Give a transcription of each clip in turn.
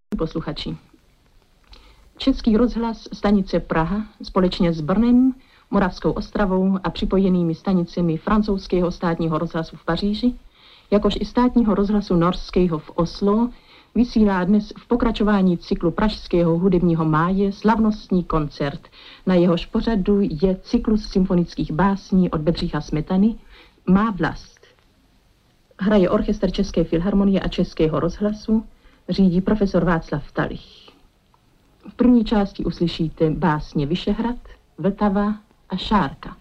Posluchači. Český rozhlas stanice Praha společně s Brnem, Moravskou Ostravou a připojenými stanicemi francouzského státního rozhlasu v Paříži, jakož i státního rozhlasu norského v Oslo, vysílá dnes v pokračování cyklu pražského hudebního máje slavnostní koncert. Na jehož pořadu je cyklus symfonických básní od Bedřicha Smetany Má vlast. Hraje orchestr České filharmonie a Českého rozhlasu, řídí profesor Václav Talich. V první části uslyšíte básně Vyšehrad, Vltava a Šárka.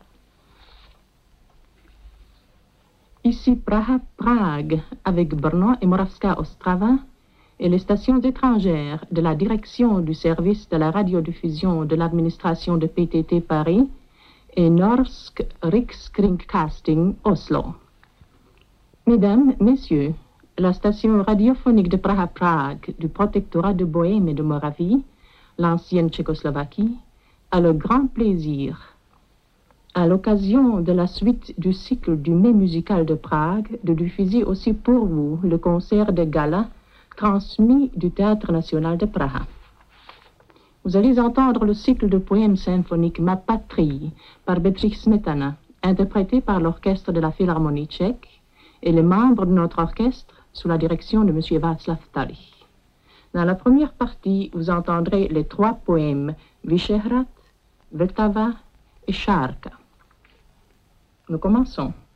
Ici Praha, Prague, avec Brno et Moravská Ostrava, et les stations étrangères de la direction du service de la radiodiffusion de l'administration de PTT Paris et Norsk Rikskringkasting Oslo. Mesdames, Messieurs, la station radiophonique de Praha-Prague du protectorat de Bohême et de Moravie, l'ancienne Tchécoslovaquie, a le grand plaisir, à l'occasion de la suite du cycle du Mai musical de Prague, de diffuser aussi pour vous le concert de gala transmis du Théâtre national de Praha. Vous allez entendre le cycle de poèmes symphoniques Ma patrie par Bedřich Smetana, interprété par l'orchestre de la Philharmonie tchèque et les membres de notre orchestre sous la direction de M. Václav Talich. Dans la première partie, vous entendrez les 3 poèmes Vyšehrad, Vltava et Šárka. Nous commençons.